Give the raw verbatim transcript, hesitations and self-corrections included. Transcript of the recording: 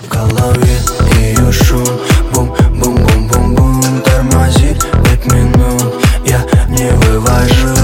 в голове ее шум. Бум-бум-бум-бум-бум, тормозит пять минут, я не вывожу.